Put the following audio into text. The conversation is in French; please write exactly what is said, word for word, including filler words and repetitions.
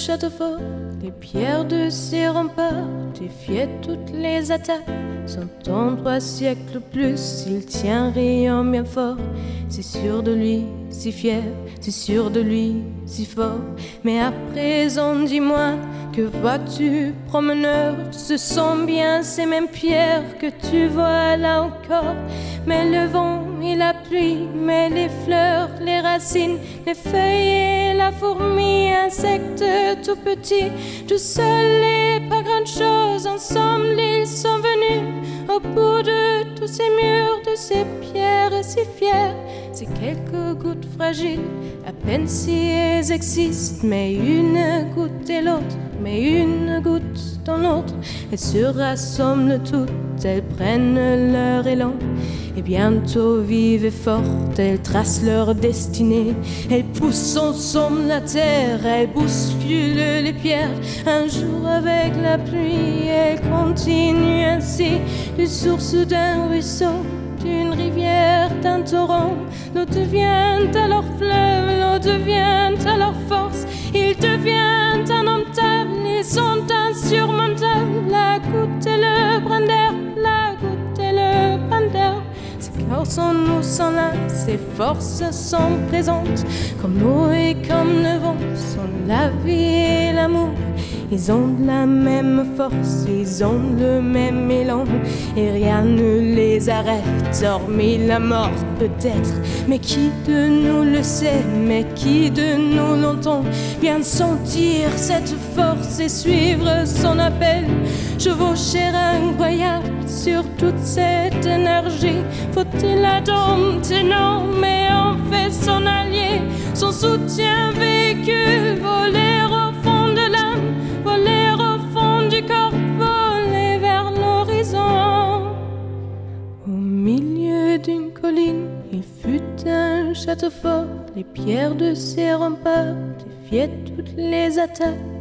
château fort, les pierres de ses remparts défiaient toutes les attaques. Cent ans, trois siècles plus, il tient riant bien fort. C'est sûr de lui, si fier, c'est sûr de lui, si fort. Mais à présent, dis-moi, que vois-tu, promeneur? Ce sont bien ces mêmes pierres que tu vois là encore. Mais le vent et la pluie, mais les fleurs, les racines, les feuilles et la fourmi, insectes tout petits, tout seuls et pas grand chose, ensemble ils sont venus au bout de tous ces murs, de ces pierres si fières. Ces quelques gouttes fragiles, à peine si elles existent, mais une goutte et l'autre, mais une goutte dans l'autre, elles se rassemblent toutes, elles prennent leur élan. Et bientôt vives et fortes, elles tracent leur destinée. Elles poussent ensemble la terre, elles bousculent les pierres. Un jour avec la pluie, elles continuent ainsi. Du source d'un ruisseau, d'une rivière, d'un torrent, l'eau devient alors fleuve, l'eau devient alors force. Il devient indomptable, ils sont insurmontables. La goutte et le brin d'herbe, la goutte et le brin d'herbe. Ces corps sont nous sont là, ces forces sont présentes, comme l'eau et comme le vent, sont la vie et l'amour. Ils ont la même force, ils ont le même élan, et rien ne les arrête, hormis la mort peut-être. Mais qui de nous le sait, mais qui de nous l'entend bien sentir cette force et suivre son appel? Chevaucher incroyable sur toute cette énergie, faut-il la dompter? Non, mais en fait son allié, son soutien véhicule, voler au fond de l'âme, voler au fond du corps, voler vers l'horizon. Au milieu d'une colline, il fut un château fort, les pierres de ses remparts défiaient toutes les attaques.